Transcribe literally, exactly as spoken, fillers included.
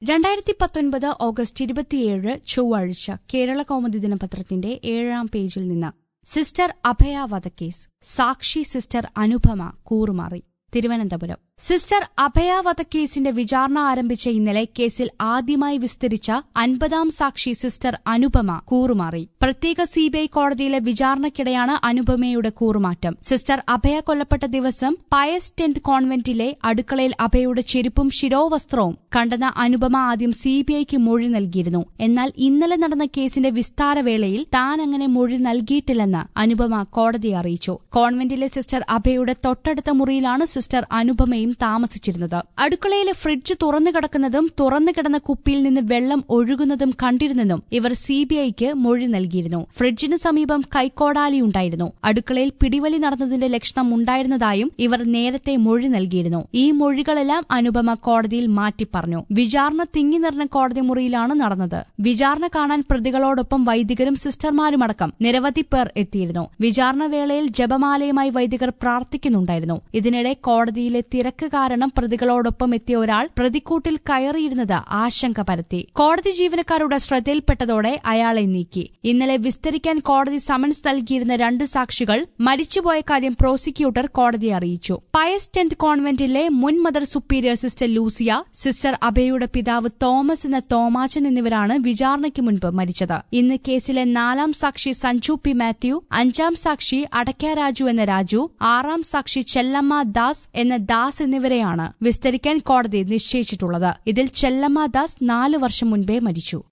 രണ്ടായിരത്തി പത്തൊൻപത് ഓഗസ്റ്റ് ഇരുപത്തിയേഴ് ചൊവ്വാഴ്ച കേരള കൗമുദി ദിനപത്രത്തിന്റെ ഏഴാം പേജിൽ നിന്ന് സിസ്റ്റർ അഭയ വധക്കേസ് സാക്ഷി സിസ്റ്റർ അനുപമ കൂറുമാറി. തിരുവനന്തപുരം സിസ്റ്റർ അഭയ വധക്കേസിന്റെ വിചാരണ ആരംഭിച്ച ഇന്നലെ കേസിൽ ആദ്യമായി വിസ്തരിച്ച അൻപതാം സാക്ഷി സിസ്റ്റർ അനുപമ കൂറുമാറി. പ്രത്യേക സിബിഐ കോടതിയിലെ വിചാരണയ്ക്കിടെയാണ് അനുപമയുടെ കൂറുമാറ്റം. സിസ്റ്റർ അഭയ കൊല്ലപ്പെട്ട ദിവസം പയസ് ടെന്റ് കോൺവെന്റിലെ അടുക്കളയിൽ അഭയയുടെ ചെരുപ്പും ശിരോവസ്ത്രവും കണ്ടെന്ന അനുപമ ആദ്യം സിബിഐക്ക് മൊഴി നൽകിയിരുന്നു. എന്നാൽ ഇന്നലെ നടന്ന കേസിന്റെ വിസ്താരവേളയിൽ താൻ അങ്ങനെ മൊഴി നൽകിയിട്ടില്ലെന്ന് അനുപമ കോടതിയെ അറിയിച്ചു. കോൺവെന്റിലെ സിസ്റ്റർ അഭയയുടെ തൊട്ടടുത്ത മുറിയിലാണ് സിസ്റ്റർ അനുപമയും താമസിച്ചിരുന്നത്. അടുക്കളയിലെ ഫ്രിഡ്ജ് തുറന്നു കിടക്കുന്നതും തുറന്നു കിടന്ന കുപ്പിയിൽ നിന്ന് വെള്ളം ഒഴുകുന്നതും കണ്ടിരുന്നെന്നും ഇവർ സിബിഐക്ക് മൊഴി നൽകിയിരുന്നു. ഫ്രിഡ്ജിന് സമീപം കൈക്കോടാലിയുണ്ടായിരുന്നു. അടുക്കളയിൽ പിടിവലി നടന്നതിന്റെ ലക്ഷണം ഉണ്ടായിരുന്നതായും ഇവർ നേരത്തെ മൊഴി നൽകിയിരുന്നു. ഈ മൊഴികളെല്ലാം അനുപമ കോടതിയിൽ മാറ്റിപ്പറഞ്ഞു. വിചാരണ തിങ്ങി നിറഞ്ഞ കോടതി മുറിയിലാണ് നടന്നത്. വിചാരണ കാണാൻ പ്രതികളോടൊപ്പം വൈദികരും സിസ്റ്റർമാരുമടക്കം നിരവധി പേർ എത്തിയിരുന്നു. വിചാരണ വേളയിൽ ജപമാലയുമായി വൈദികർ പ്രാർത്ഥിക്കുന്നുണ്ടായിരുന്നു. ഇതിനിടെ കോടതിയിലെ തിരക്ക് കാരണം പ്രതികളോടൊപ്പം എത്തിയ ഒരാൾ പ്രതിക്കൂട്ടിൽ കയറിയിരുന്നത് ആശങ്ക പരത്തി. കോടതി ജീവനക്കാരുടെ ശ്രദ്ധയിൽപ്പെട്ടതോടെ അയാളെ നീക്കി. ഇന്നലെ വിസ്തരിക്കാൻ കോടതി സമൻസ് നൽകിയിരുന്ന രണ്ട് സാക്ഷികൾ മരിച്ചുപോയ കാര്യം പ്രോസിക്യൂട്ടർ കോടതിയെ അറിയിച്ചു. പയസ് ടെന്റ് കോൺവെന്റിലെ മുൻ mother superior sister Lucia, sister അഭയയുടെ പിതാവ് തോമസ് എന്ന തോമാച്ചൻ എന്നിവരാണ് വിചാരണയ്ക്ക് മുൻപ് മരിച്ചത്. ഇന്ന് കേസിലെ നാലാം സാക്ഷി സഞ്ജു പി മാത്യു, അഞ്ചാം സാക്ഷി അടക്ക രാജു എന്ന രാജു, ആറാം സാക്ഷി ചെല്ലമ്മ ദാസ് എന്ന ദാസ് എന്നിവരെയാണ് വിസ്തരിക്കാൻ കോടതി നിശ്ചയിച്ചിട്ടുള്ളത്. ഇതിൽ ചെല്ലമ്മ ദാസ് നാലു വർഷം മുൻപേ മരിച്ചു.